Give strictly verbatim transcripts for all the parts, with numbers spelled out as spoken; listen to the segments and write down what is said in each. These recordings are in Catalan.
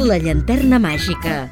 La llanterna màgica.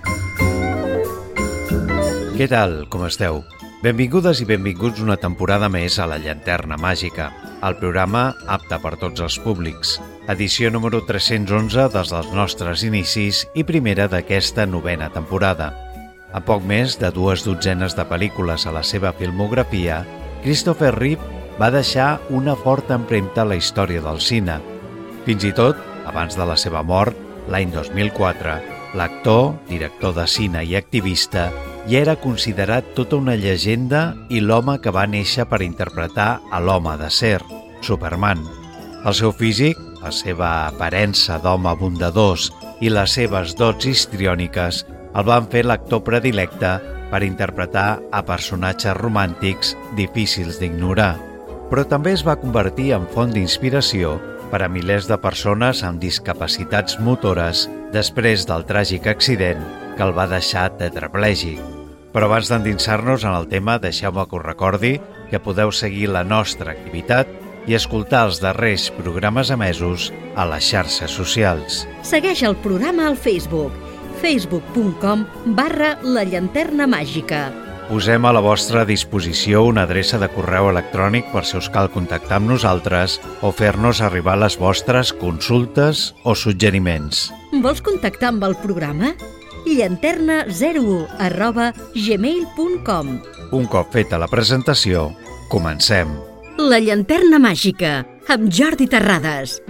Què tal? Com esteu? Benvingudes i benvinguts una temporada més a La llanterna màgica, el programa apte per tots els públics. Edició número tres-cents onze des dels nostres inicis i primera d'aquesta novena temporada. A poc més de dues dotzenes de pel·lícules a la seva filmografia, Christopher Reeve va deixar una forta empremta a la història del cine. Fins i tot, abans de la seva mort, l'any dos mil quatre, l'actor, director de cine i activista, ja era considerat tota una llegenda i l'home que va néixer per interpretar a l'home d'acer, Superman. El seu físic, la seva aparença d'home bondadós i les seves dots histriòniques el van fer l'actor predilecte per interpretar a personatges romàntics difícils d'ignorar, però també es va convertir en font d'inspiració per a milers de persones amb discapacitats motores després del tràgic accident que el va deixar tetraplègic. Però abans d'endinsar-nos en el tema, deixeu-me que us recordi que podeu seguir la nostra activitat i escoltar els darrers programes emesos a les xarxes socials. Segueix el programa al Facebook, facebook punt com barra la llanterna màgica. Posem a la vostra disposició una adreça de correu electrònic per si us cal contactar amb nosaltres o fer-nos arribar les vostres consultes o suggeriments. Vols contactar amb el programa? llanterna zero u arroba gmail punt com. Un cop feta la presentació, comencem. La llanterna màgica, amb Jordi Terrades.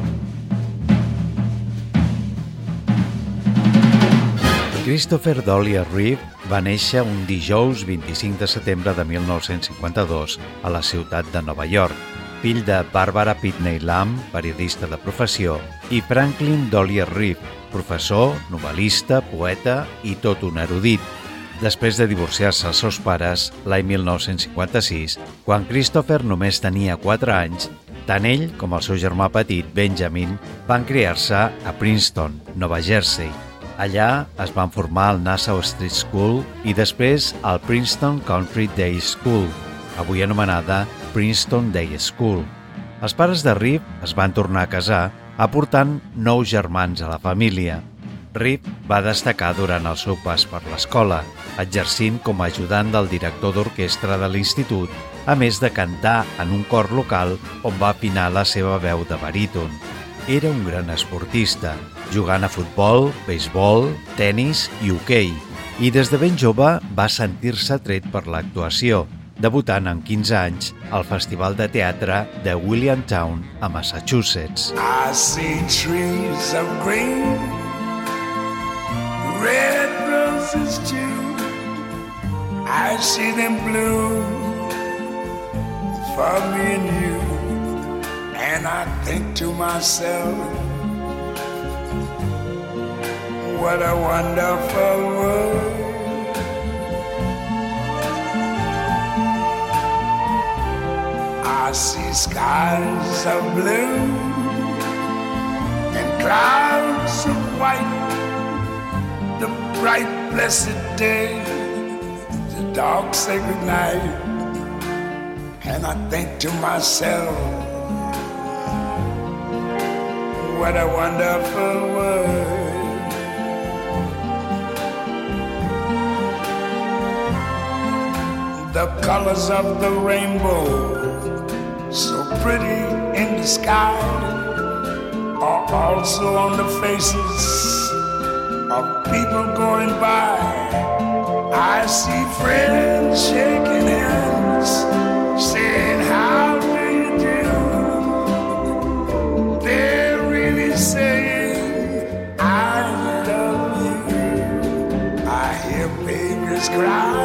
Christopher Dollier Reeve va néixer un dijous vint-i-cinc de setembre de mil nou-cents cinquanta-dos a la ciutat de Nova York, fill de Barbara Pitney Lamb, periodista de professió, i Franklin Dollier Reeve, professor, novel·lista, poeta i tot un erudit. Després de divorciar-se els seus pares, l'any mil nou-cents cinquanta-sis, quan Christopher només tenia quatre anys, tant ell com el seu germà petit, Benjamin, van criar-se a Princeton, Nova Jersey. Allà es van formar al Nassau Street School i després al Princeton Country Day School, avui anomenada Princeton Day School. Els pares de Reeve es van tornar a casar, aportant nou germans a la família. Reeve va destacar durant el seu pas per l'escola, exercint com a ajudant del director d'orquestra de l'institut, a més de cantar en un cor local on va afinar la seva veu de baríton. Era un gran esportista, jugant a futbol, beisbol, tenis i hoquei, i des de ben jove va sentir-se atret per l'actuació, debutant amb quinze anys al Festival de Teatre de Williamstown, a Massachusetts. I see trees of green, red roses too. I see them bloom for me and you. And I think to myself, what a wonderful world. I see skies of blue and clouds of white, the bright blessed day, the dark sacred night. And I think to myself, what a wonderful world. The colors of the rainbow, so pretty in the sky, are also on the faces of people going by. I see friends shaking hands, saying, how do you do? They're really saying, I love you. I hear babies cry,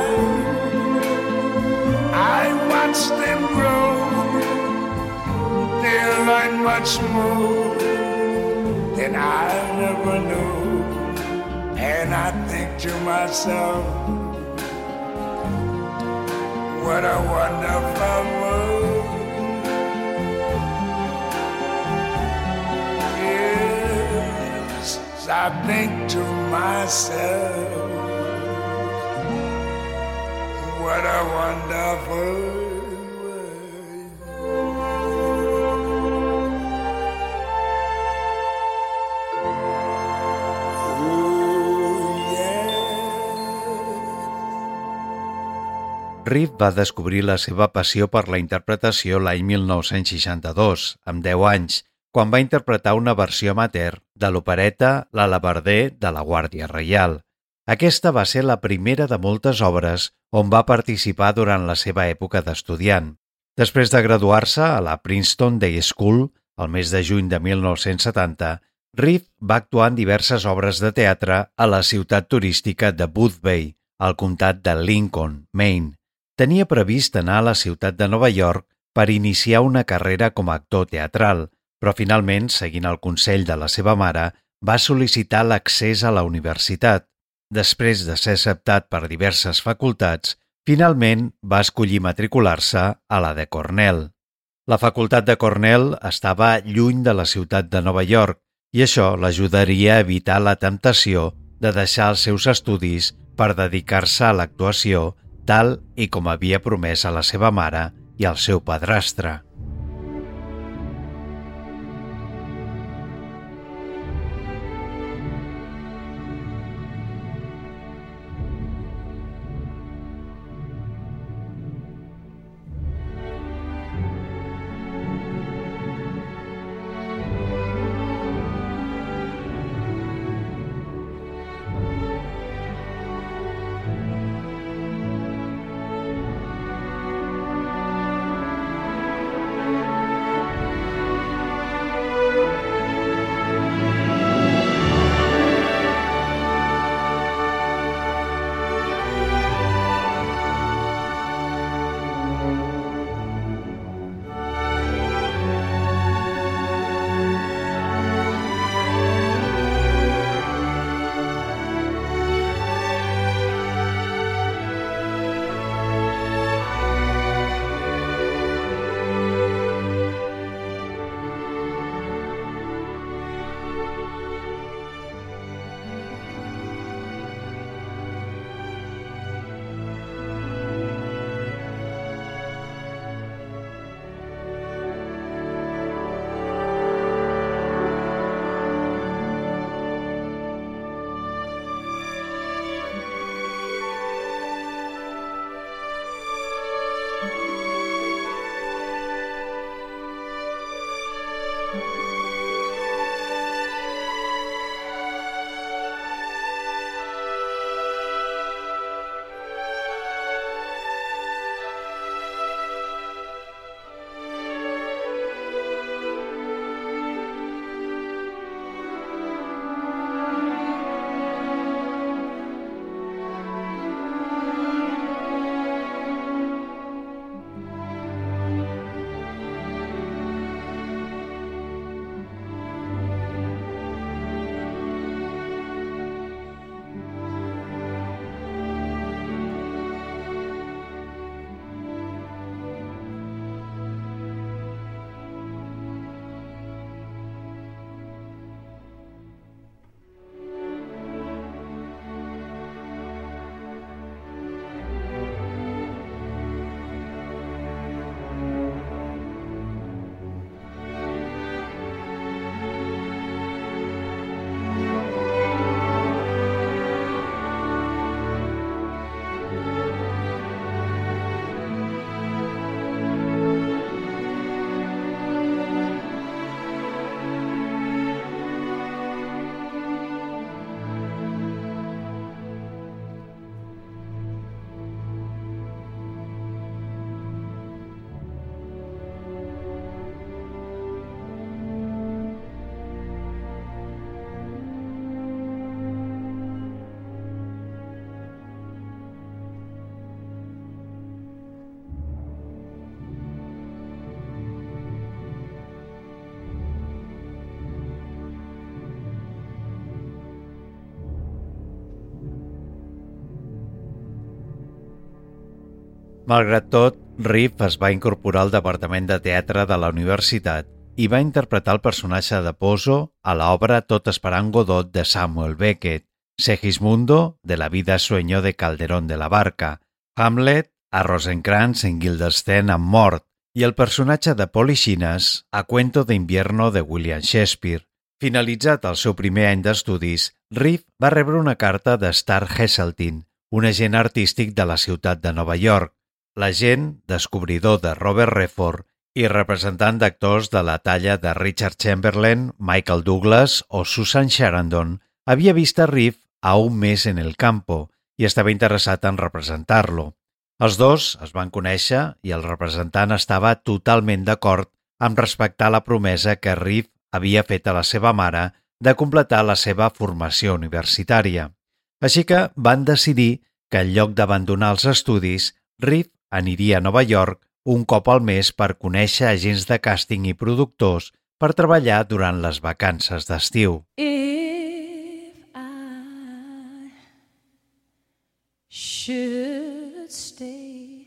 I watch them grow. They'll learn much more than I never knew. And I think to myself, what a wonderful world. Yes, I think to myself, what a wonderful world. Reeve va descobrir la seva passió per la interpretació l'any mil nou-cents seixanta-dos, amb deu anys, quan va interpretar una versió amateur de l'opereta L'Alabarder de la Guàrdia Reial. Aquesta va ser la primera de moltes obres on va participar durant la seva època d'estudiant. Després de graduar-se a la Princeton Day School, el mes de juny de mil nou-cents setanta, Reeve va actuar en diverses obres de teatre a la ciutat turística de Boothbay, al comtat de Lincoln, Maine. Tenia previst anar a la ciutat de Nova York per iniciar una carrera com a actor teatral, però finalment, seguint el consell de la seva mare, va sol·licitar l'accés a la universitat. Després de ser acceptat per diverses facultats, finalment va escollir matricular-se a la de Cornell. La facultat de Cornell estava lluny de la ciutat de Nova York i això l'ajudaria a evitar la temptació de deixar els seus estudis per dedicar-se a l'actuació, tal i com havia promès a la seva mare i al seu padrastre. Malgrat tot, Reeve es va incorporar al departament de teatre de la universitat i va interpretar el personatge de Pozzo a l'obra Tot esperant Godot de Samuel Beckett, Segismundo de La vida sueño de Calderón de la Barca, Hamlet a Rosencrantz en Guildenstern amb mort i el personatge de Polixines a Cuento de invierno de William Shakespeare. Finalitzat el seu primer any d'estudis, Reeve va rebre una carta de Star Heseltine, un agent artístic de la ciutat de Nova York. l'agent descobridor de Robert Redford i representant d'actors de la talla de Richard Chamberlain, Michael Douglas o Susan Sarandon, havia vist a Reeve a un mes en el campo i estava interessat en representar-lo. Els dos es van conèixer i el representant estava totalment d'acord amb respectar la promesa que Reeve havia fet a la seva mare de completar la seva formació universitària. Així que van decidir que en lloc d'abandonar els estudis, Reeve aniria a Nova York un cop al mes per conèixer agents de càsting i productors per treballar durant les vacances d'estiu. If I should stay,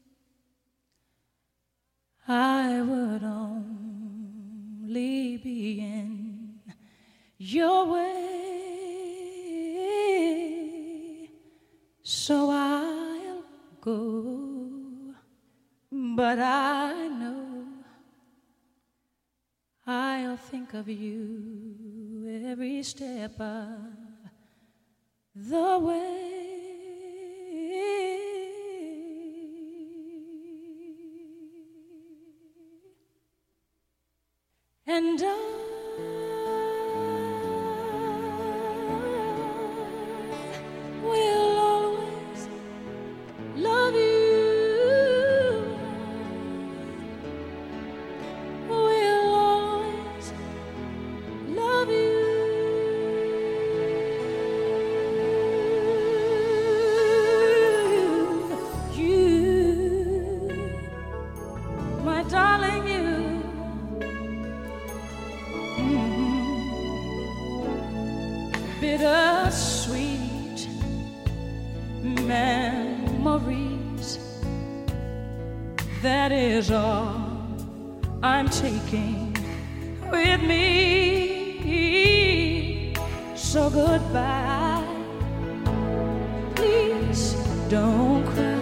I would only be in your way, so I'll go, but I know I'll think of you every step of the way. And I will always love you. Will always love you. You, my darling, you. Bittersweet memories, that is all I'm taking with me. So goodbye, please don't cry.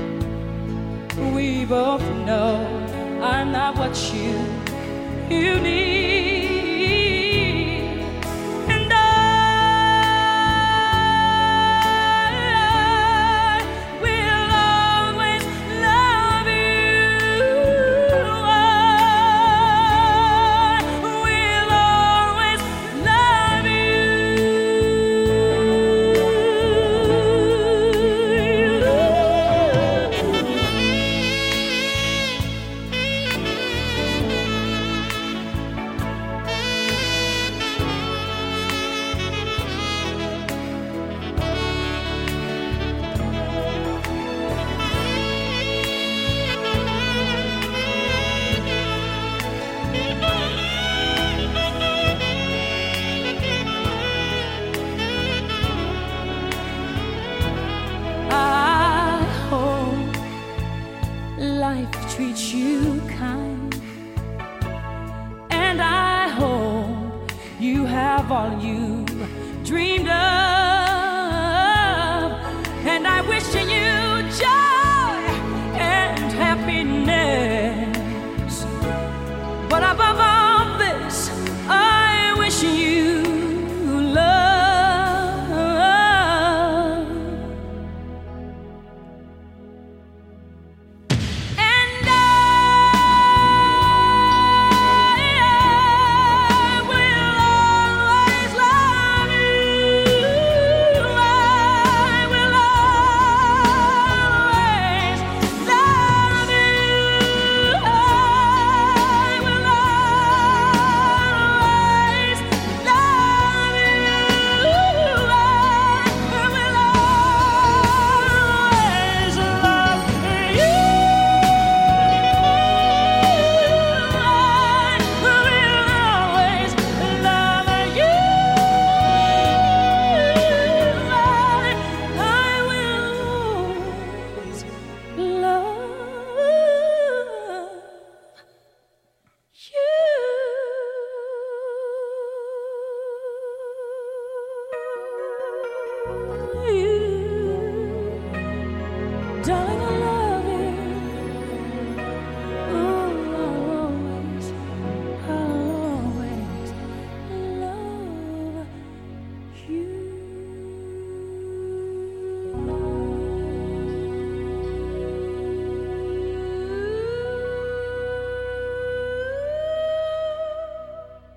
We both know I'm not what you, you need. Treat you kind, and I hope you have all you dreamed of, and I wish you joy and happiness, but above all this I wish you love.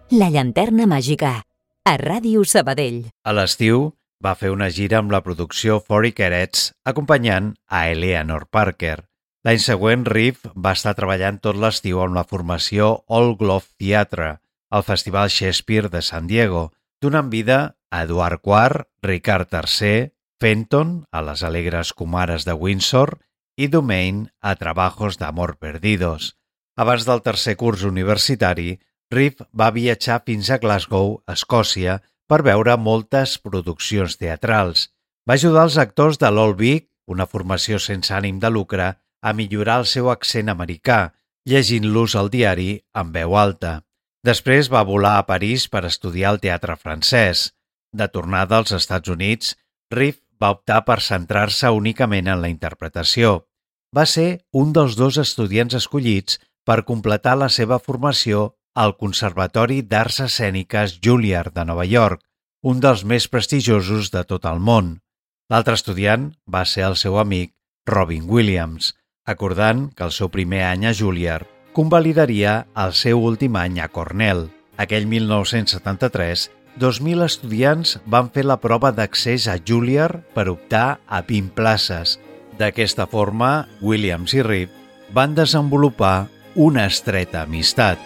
La llanterna màgica, a Ràdio Sabadell. A l'estiu va fer una gira amb la producció Four Carets acompanyant a Eleanor Parker. L'any següent, Reeve va estar treballant tot l'estiu amb la formació Old Glove Theatre, al Festival Shakespeare de San Diego, donant vida a Eduard quart, Ricard tercer, Fenton, a les alegres comares de Windsor, i Dumaine, a Trabajos d'amor perdidos. Abans del tercer curs universitari, Reeve va viatjar fins a Glasgow, Escòcia, per veure moltes produccions teatrals. Va ajudar els actors de l'Old Vic, una formació sense ànim de lucre, a millorar el seu accent americà, llegint-los al diari en veu alta. Després va volar a París per estudiar el teatre francès. De tornada als Estats Units, Reeve va optar per centrar-se únicament en la interpretació. Va ser un dels dos estudiants escollits per completar la seva formació al Conservatori d'Arts Escèniques Juilliard de Nova York, un dels més prestigiosos de tot el món. L'altre estudiant va ser el seu amic Robin Williams, acordant que el seu primer any a Juilliard convalidaria el seu últim any a Cornell. Aquell mil nou-cents setanta-tres, dos mil estudiants van fer la prova d'accés a Juilliard per optar a vint places. D'aquesta forma, Williams i Reeve van desenvolupar una estreta amistat.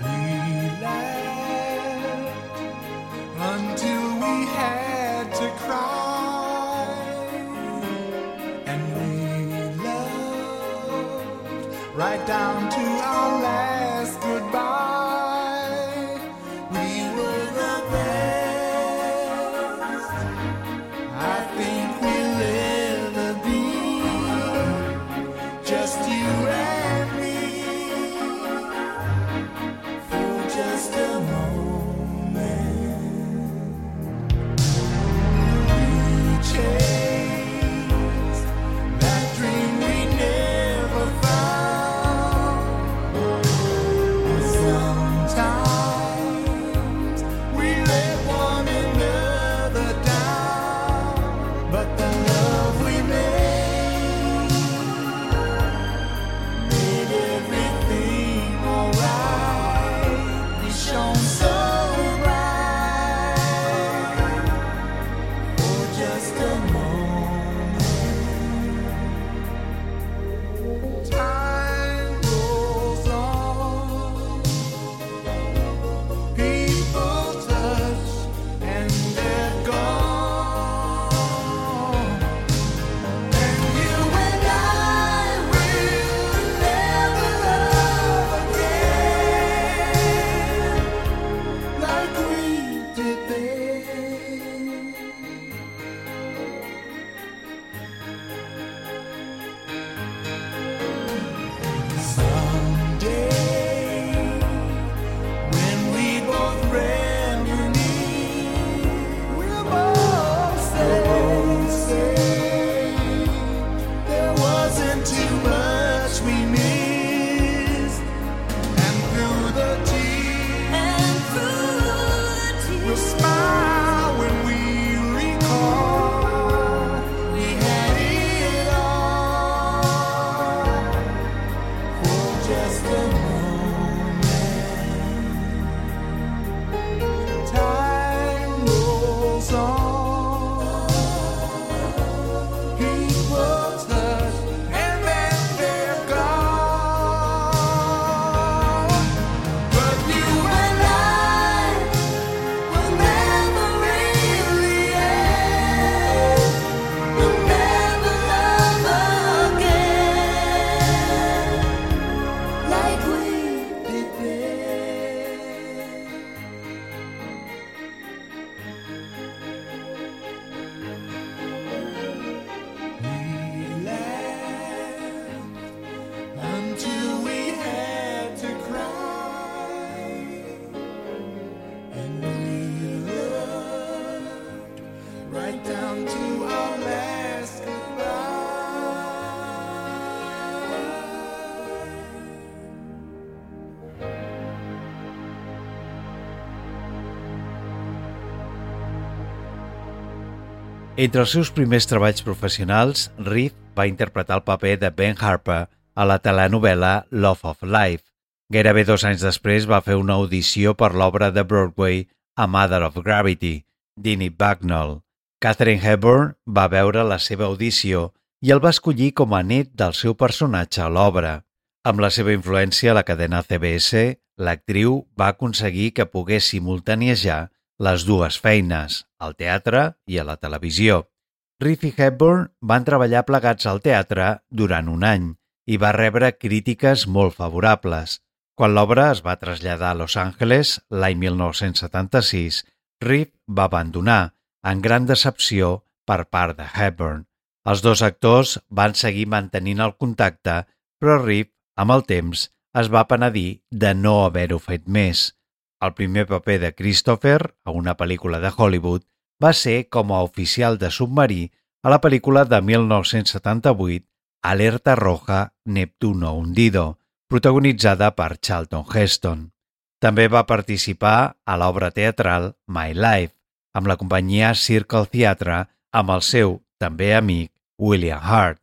Right down to our last goodbye, we were the best. I think we'll ever be, just you and me, for just a moment. We chase that dream we never found. Entre els seus primers treballs professionals, Reeve va interpretar el paper de Ben Harper a la telenovel·la Love of Life. Gairebé dos anys després va fer una audició per l'obra de Broadway A Mother of Gravity, d'Enid Bagnall. Katharine Hepburn va veure la seva audició i el va escollir com a net del seu personatge a l'obra. Amb la seva influència a la cadena C B S, l'actriu va aconseguir que pogués simultaniejar les dues feines, al teatre i a la televisió. Reeve i Hepburn van treballar plegats al teatre durant un any i va rebre crítiques molt favorables. Quan l'obra es va traslladar a Los Angeles l'any mil nou-cents setanta-sis, Reeve va abandonar, en gran decepció per part de Hepburn. Els dos actors van seguir mantenint el contacte, però Reeve, amb el temps, es va penedir de no haver-ho fet més. El primer paper de Christopher, a una pel·lícula de Hollywood, va ser com a oficial de submarí a la pel·lícula de mil nou-cents setanta-vuit Alerta Roja Neptuno Hundido, protagonitzada per Charlton Heston. També va participar a l'obra teatral My Life, amb la companyia Circle Theatre, amb el seu també amic William Hurt.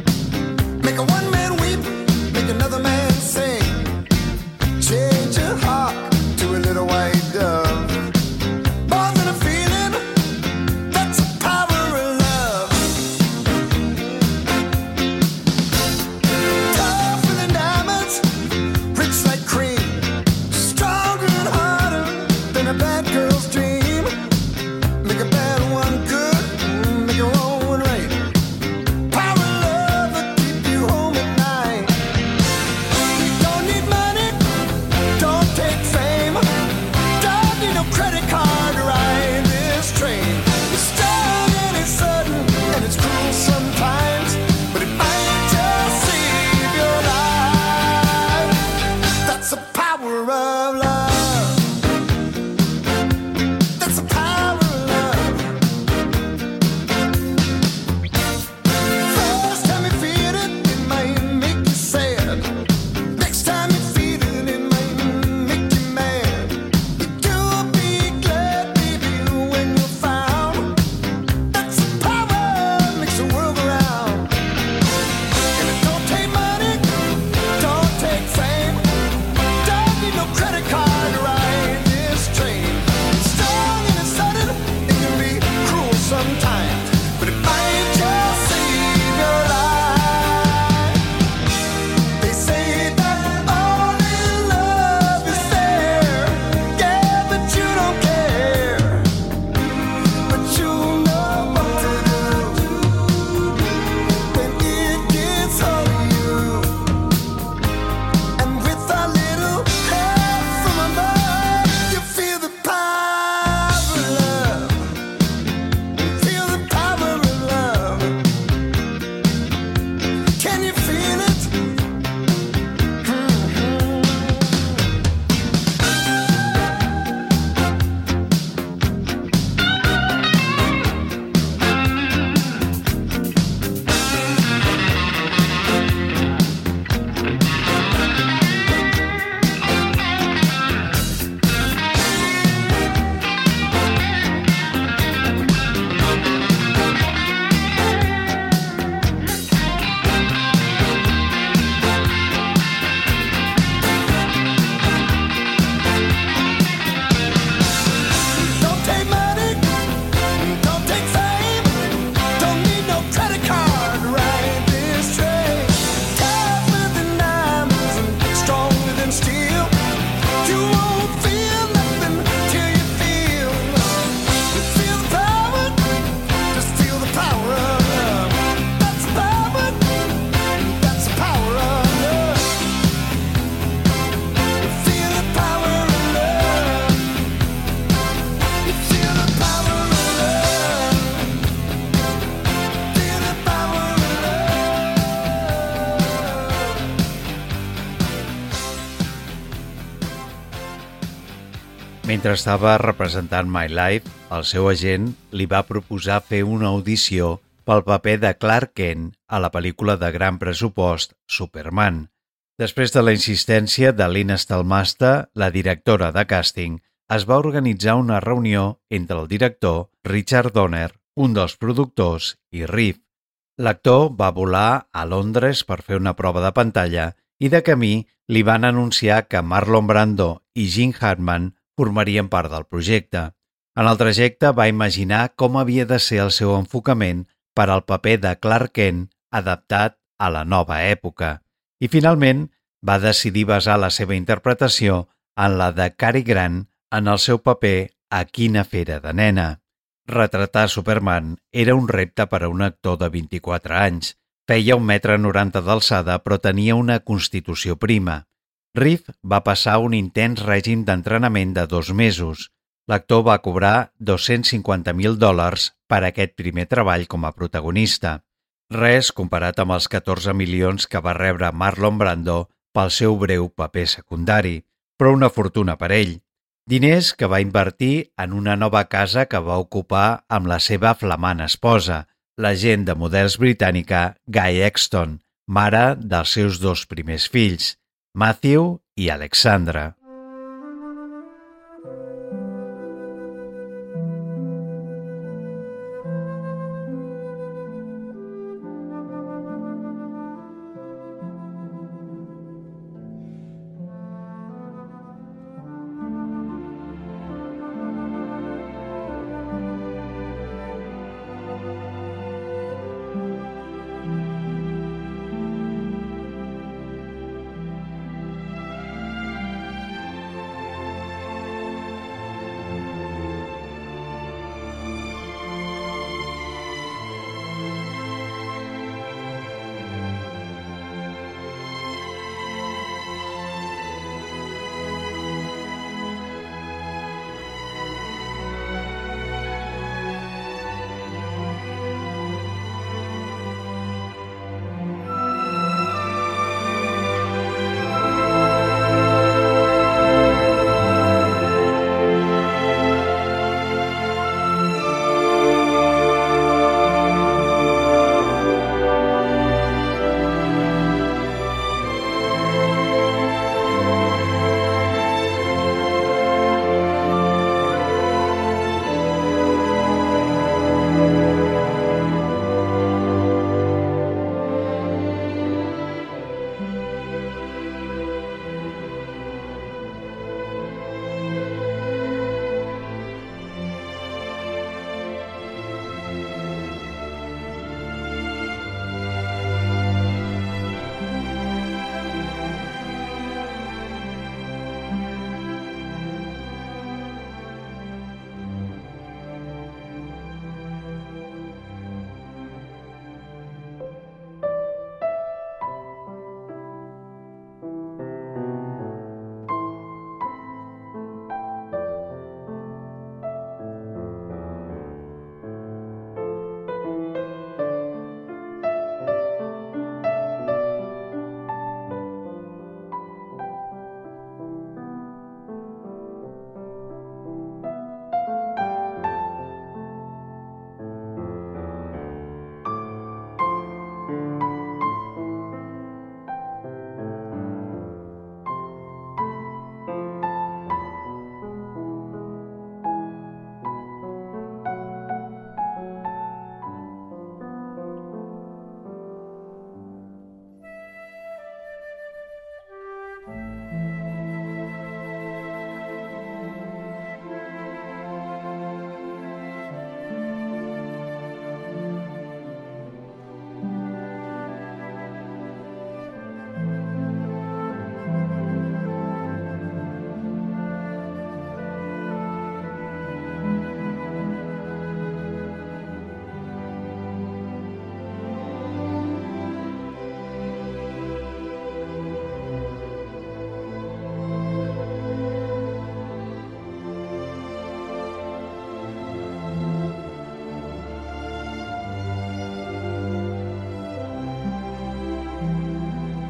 Make a one man weep, make another man sing. Change your heart. Mentre estava representant My Life, el seu agent li va proposar fer una audició pel paper de Clark Kent a la pel·lícula de gran pressupost Superman. Després de la insistència de Lynn Stalmaster, la directora de càsting, es va organitzar una reunió entre el director, Richard Donner, un dels productors, i Reeve. L'actor va volar a Londres per fer una prova de pantalla i de camí li van anunciar que Marlon Brando i Gene Hackman formarien part del projecte. En el trajecte va imaginar com havia de ser el seu enfocament per al paper de Clark Kent adaptat a la nova època. I finalment va decidir basar la seva interpretació en la de Cary Grant en el seu paper a Quina fera de nena. Retratar Superman era un repte per a un actor de vint-i-quatre anys. Feia un metre noranta d'alçada però tenia una constitució prima. Reeve va passar un intens règim d'entrenament de dos mesos. L'actor va cobrar dos-cents cinquanta mil dòlars per aquest primer treball com a protagonista. Res comparat amb els catorze milions que va rebre Marlon Brando pel seu breu paper secundari, però una fortuna per ell. Diners que va invertir en una nova casa que va ocupar amb la seva flamant esposa, l'agent de models britànica Guy Exton, mare dels seus dos primers fills, Matthew i Alexandra.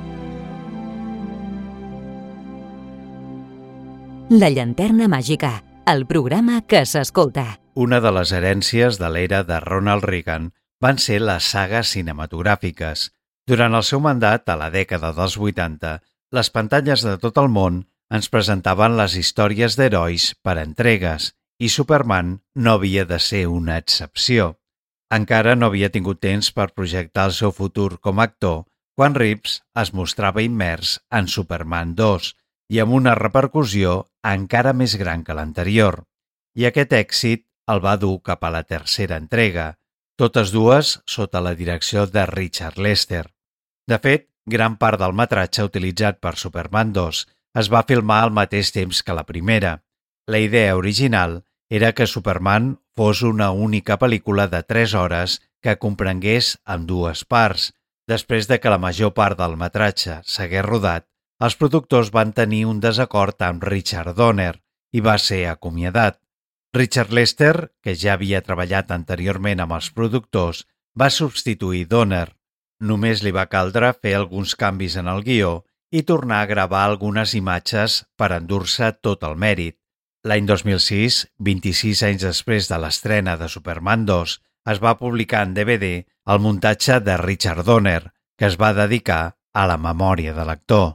La llanterna màgica, el programa que s'escolta. Una de les herències de l'era de Ronald Reagan van ser les sagues cinematogràfiques. Durant el seu mandat, a la dècada dels vuitanta, les pantalles de tot el món ens presentaven les històries d'herois per entregues i Superman no havia de ser una excepció. Encara no havia tingut temps per projectar el seu futur com a actor quan Reeves es mostrava immers en Superman dos i amb una repercussió encara més gran que l'anterior. I aquest èxit el va dur cap a la tercera entrega, totes dues sota la direcció de Richard Lester. De fet, gran part del metratge utilitzat per Superman dos es va filmar al mateix temps que la primera. La idea original era que Superman fos una única pel·lícula de tres hores que comprengués en dues parts. Després de que la major part del metratge s'hagués rodat, els productors van tenir un desacord amb Richard Donner i va ser acomiadat. Richard Lester, que ja havia treballat anteriorment amb els productors, va substituir Donner. Només li va caldre fer alguns canvis en el guió i tornar a gravar algunes imatges per endur-se tot el mèrit. L'any dos mil sis, vint-i-sis anys després de l'estrena de Superman dos, es va publicar en D V D el muntatge de Richard Donner, que es va dedicar a la memòria de l'actor.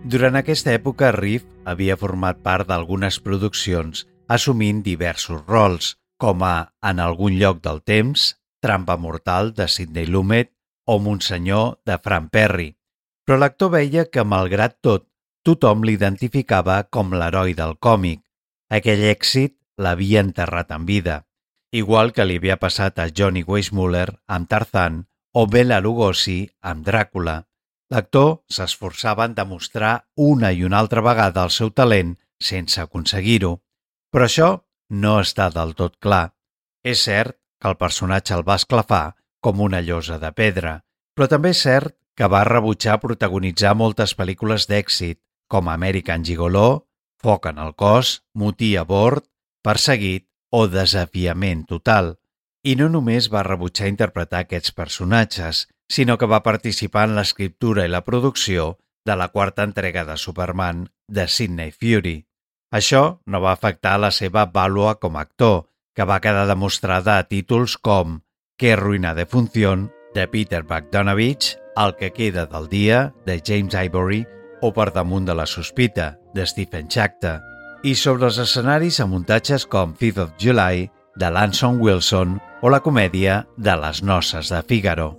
Durant aquesta època, Reeve havia format part d'algunes produccions assumint diversos rols, com a En algun lloc del temps, Trampa mortal de Sidney Lumet o Monsenyor de Frank Perry. Però l'actor veia que, malgrat tot, tothom l'identificava com l'heroi del còmic. Aquell èxit l'havia enterrat en vida, igual que li havia passat a Johnny Weissmuller amb Tarzan o Bela Lugosi amb Dràcula. L'actor s'esforçava en demostrar una i una altra vegada el seu talent sense aconseguir-ho, però això no està del tot clar. És cert que el personatge el va esclafar com una llosa de pedra, però també és cert que va rebutjar protagonitzar moltes pel·lícules d'èxit, com American Gigolo, Foc en el cos, Motí a bord, Perseguit o Desafiament total. I no només va rebutjar interpretar aquests personatges, sinó que va participar en l'escriptura i la producció de la quarta entrega de Superman de Sidney Furie. Això no va afectar la seva vàlua com a actor, que va quedar demostrada a títols com Qué ruina de función, de Peter Bogdanovich, El que queda del dia, de James Ivory, o Per damunt de la sospita, de Stephen Schachter, i sobre els escenaris a muntatges com Fifth of July, de Lanson Wilson, o la comèdia de Les noces de Fígaro.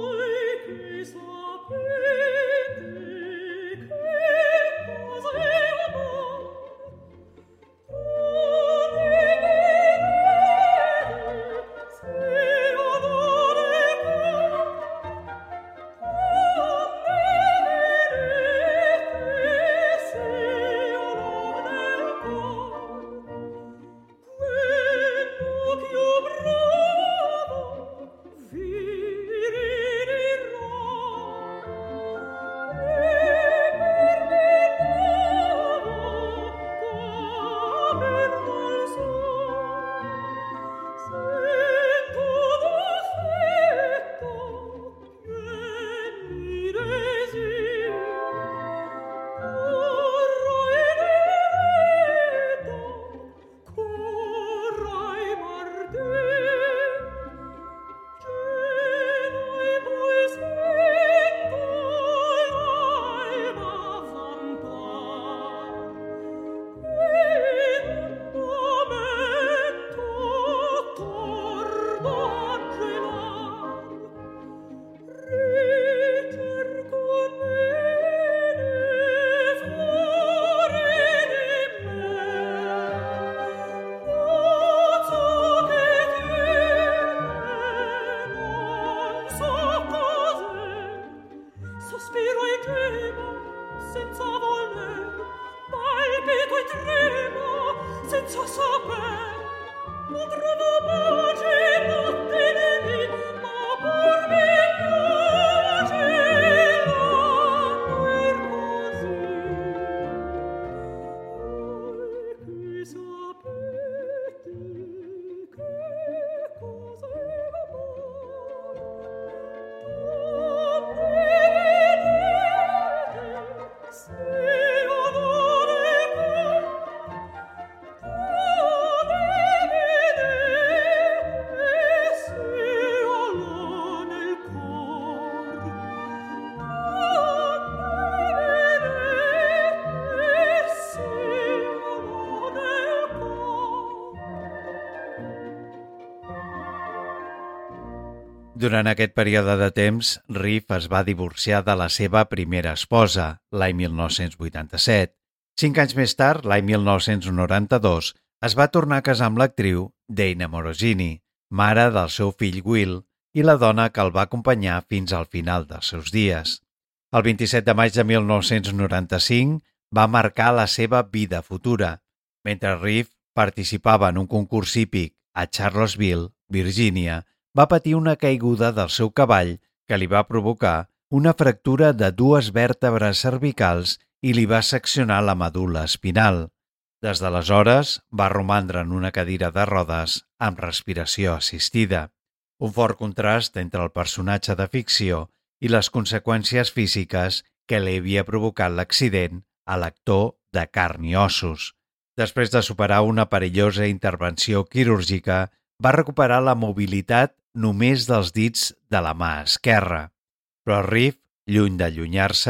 Durant aquest període de temps, Reeve es va divorciar de la seva primera esposa, l'any mil nou-cents vuitanta-set. Cinc anys més tard, l'any mil nou-cents noranta-dos, es va tornar a casar amb l'actriu Dana Morosini, mare del seu fill Will, i la dona que el va acompanyar fins al final dels seus dies. El vint-i-set de maig de mil nou-cents noranta-cinc va marcar la seva vida futura, mentre Reeve participava en un concurs hípic a Charlottesville, Virgínia, va patir una caiguda del seu cavall que li va provocar una fractura de dues vèrtebres cervicals i li va seccionar la medul·la espinal. Des d'aleshores va romandre en una cadira de rodes amb respiració assistida. Un fort contrast entre el personatge de ficció i les conseqüències físiques que li havia provocat l'accident a l'actor de carn i ossos. Després de superar una perillosa intervenció quirúrgica, va recuperar la mobilitat només dels dits de la mà esquerra. Però Reeve, lluny d'allunyar-se,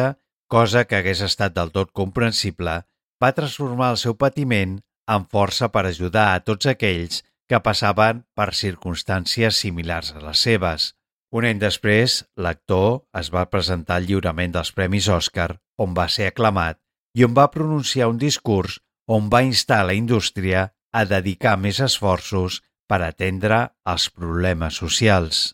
cosa que hagués estat del tot comprensible, va transformar el seu patiment en força per ajudar a tots aquells que passaven per circumstàncies similars a les seves. Un any després, l'actor es va presentar al lliurament dels Premis Òscar, on va ser aclamat i on va pronunciar un discurs on va instar la indústria a dedicar més esforços per atendre els problemes socials.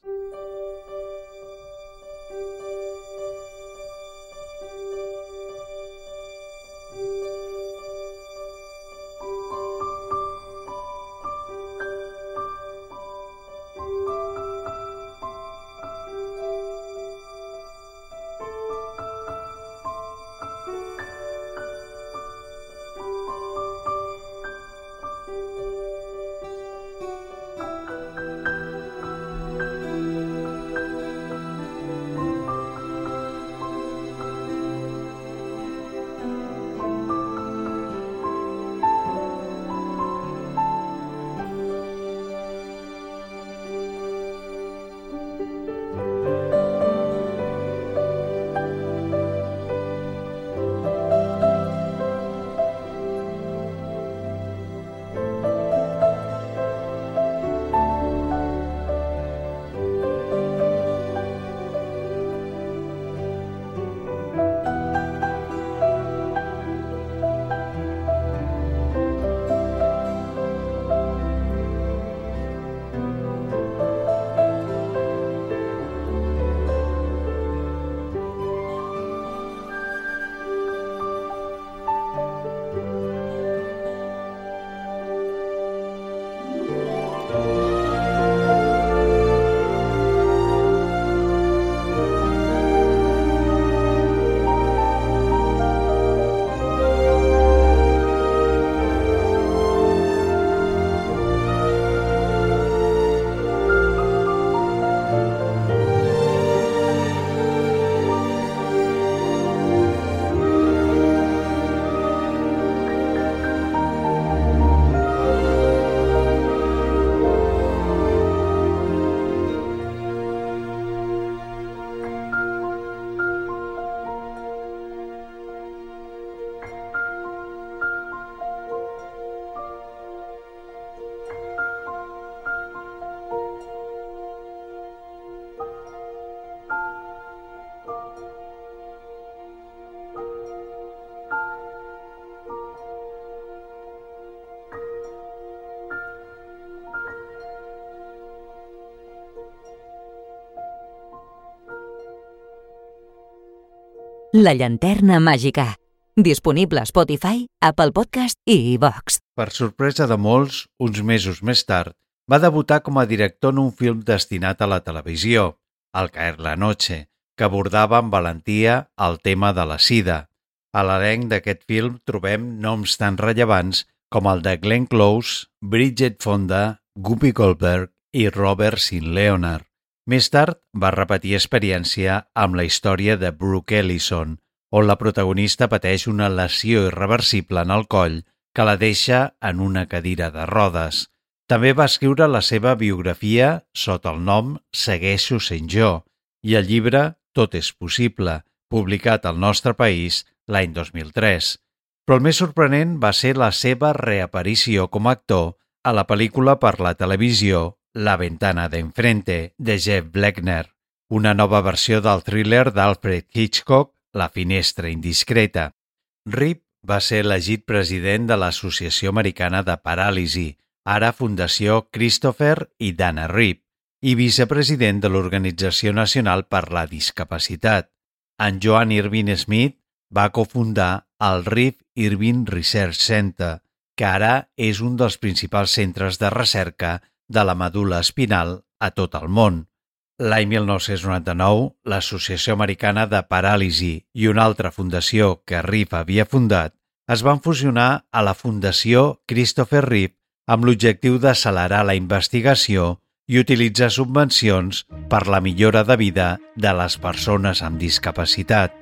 La llanterna màgica. Disponible a Spotify, Apple Podcast i iVoox. Per sorpresa de molts, uns mesos més tard, va debutar com a director en un film destinat a la televisió, Al caer la noche, que abordava amb valentia el tema de la sida. A l'elenc d'aquest film trobem noms tan rellevants com el de Glenn Close, Bridget Fonda, Whoopi Goldberg i Robert Sean Leonard. Més tard va repetir experiència amb la història de Brooke Ellison, on la protagonista pateix una lesió irreversible en el coll que la deixa en una cadira de rodes. També va escriure la seva biografia sota el nom Segueixo sent jo i el llibre Tot és possible, publicat al nostre país l'any dos mil tres. Però el més sorprenent va ser la seva reaparició com a actor a la pel·lícula per la televisió La ventana de enfrente, de Jeff Bleckner, una nova versió del thriller d'Alfred Hitchcock, La finestra indiscreta. Reeve va ser elegit president de l'Associació Americana de Paràlisi, ara Fundació Christopher i Dana Reeve, i vicepresident de l'Organització Nacional per la Discapacitat. En Joan Irving Smith va cofundar el Reeve Irving Research Center, que ara és un dels principals centres de recerca de la medul·la espinal a tot el món. L'any mil nou-cents noranta-nou, l'Associació Americana de Paràlisi i una altra fundació que Reeve havia fundat es van fusionar a la Fundació Christopher Reeve amb l'objectiu d'accelerar la investigació i utilitzar subvencions per la millora de vida de les persones amb discapacitat.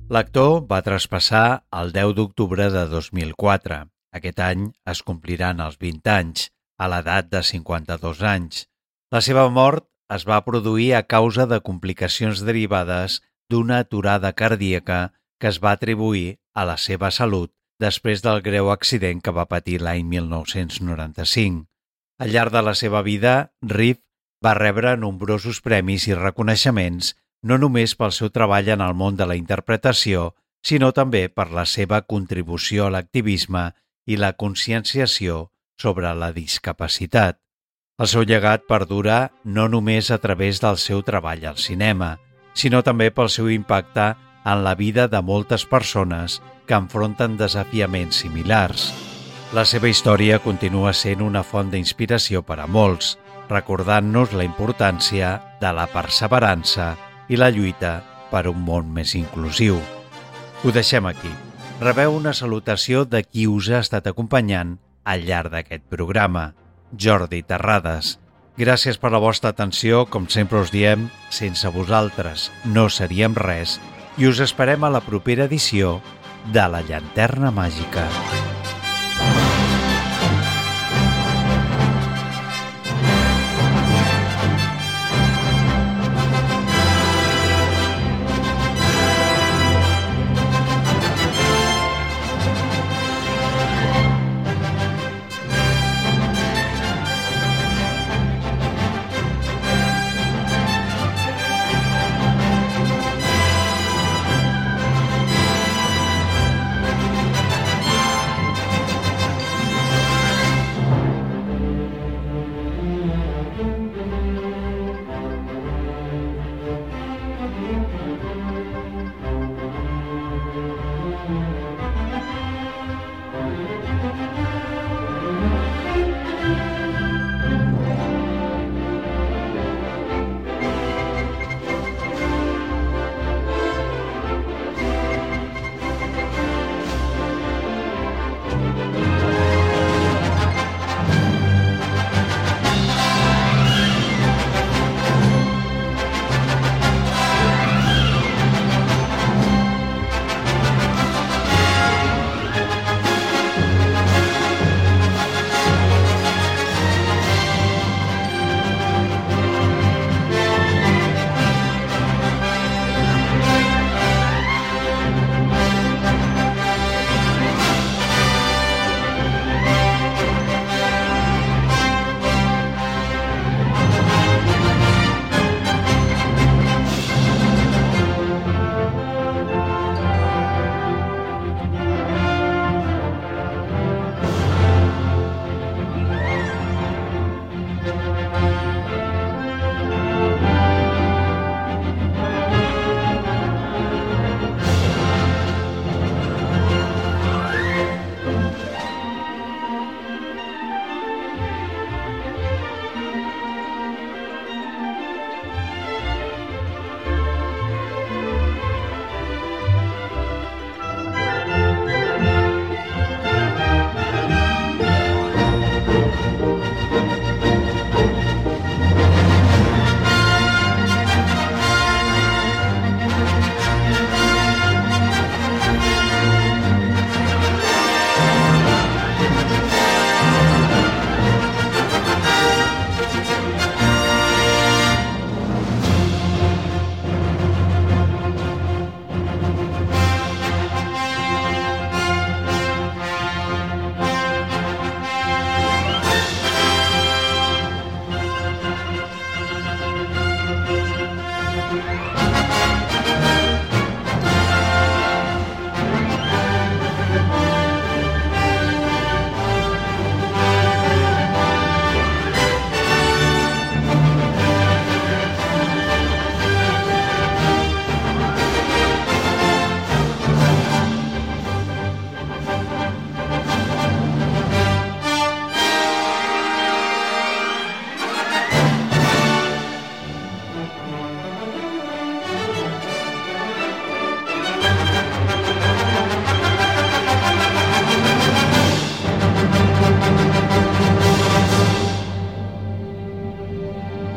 L'actor va traspassar el deu d'octubre de dos mil quatre. Aquest any es compliran els vint anys, a l'edat de cinquanta-dos anys. La seva mort es va produir a causa de complicacions derivades d'una aturada cardíaca que es va atribuir a la seva salut després del greu accident que va patir l'any mil nou-cents noranta-cinc. Al llarg de la seva vida, Reeve va rebre nombrosos premis i reconeixements no només pel seu treball en el món de la interpretació, sinó també per la seva contribució a l'activisme i la conscienciació sobre la discapacitat. El seu llegat perdura no només a través del seu treball al cinema, sinó també pel seu impacte en la vida de moltes persones que enfronten desafiaments similars. La seva història continua sent una font d'inspiració per a molts, recordant-nos la importància de la perseverança i la lluita per un món més inclusiu. Ho deixem aquí. Rebeu una salutació de qui us ha estat acompanyant al llarg d'aquest programa, Jordi Terrades. Gràcies per la vostra atenció, com sempre us diem, sense vosaltres no seríem res, i us esperem a la propera edició de La Llanterna Màgica.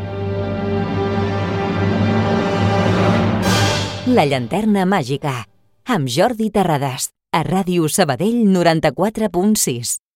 La Llanterna Màgica, amb Jordi Terrades, a Ràdio Sabadell noranta-quatre punt sis.